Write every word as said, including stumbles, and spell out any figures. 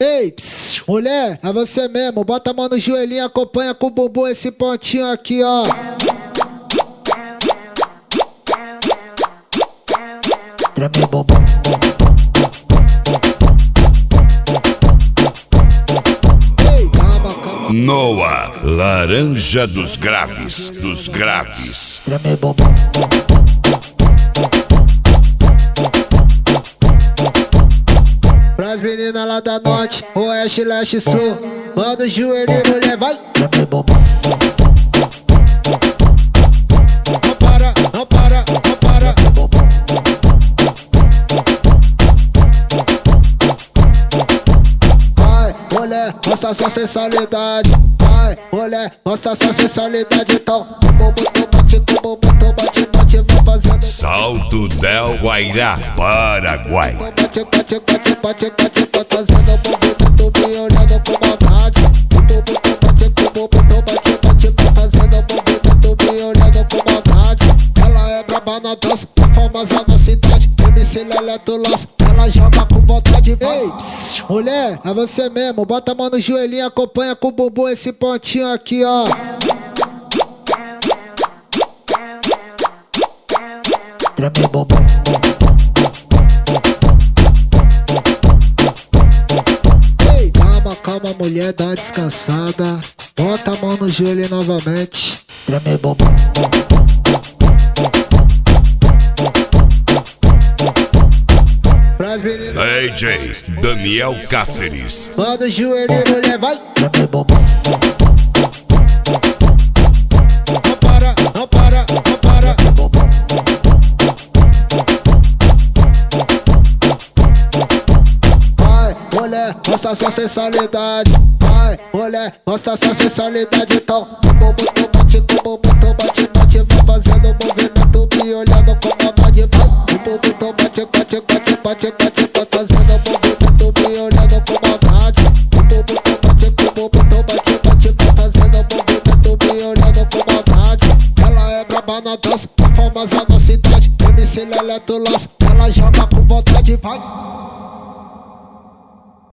Ei, pss, mulher, é você mesmo. Bota a mão no joelhinho, acompanha com o bumbum esse pontinho aqui, ó. Treme bumbum. Ei, calma, calma. Noah, laranja dos graves, dos graves. Treme bumbum. Pras meninas lá da norte, oeste, leste, sul. Manda o joelho, mulher, vai. Treme bumbum. Não para, não para, não para. Vai, mulher, mostra sua sensualidade. Vai, mulher, mostra sua sensualidade. Então, bumbum, tu bate, bumbum, tu bate, bate, vai fazendo. Salto del Guairá, Paraguai. Bate, bate, bate, bate, bate, vai fazendo movimento, me olhando com maldade. Bate, bate, bate, bate, vai fazendo movimento, me olhando com maldade. Ela é braba na dança, é famosa na cidade. M C Leleto lança, ela joga com vontade. Ei, pss, mulher, é você mesmo. Bota a mão no joelhinho, acompanha com o bumbum esse pontinho aqui, ó. Treme bumbum. Ei, calma, calma, mulher, dá uma descansada. Bota a mão no joelho novamente. Treme bumbum. Pras meninas. D J Daniel Cáceres. Manda o joelho, mulher, vai. Treme bumbum. Não para, não para, não para. Vai, mulher, mostra sua sensualidade. Vai, mulher, mostra sua sensualidade. Então, bumbum, tu bate, bumbum, tu bate, bate, vai fazendo movimento, me olhando com maldade. Vai, bumbum, tu bate, bate, bate, bate, bate, vai fazendo movimento, me olhando com maldade. Bumbum, tu bate, bumbum, tu bate, bate, vai fazendo movimento, me olhando com maldade. Ela é braba na dança, é famosa na cidade. M C Leleto lança, ela joga com vontade, vai.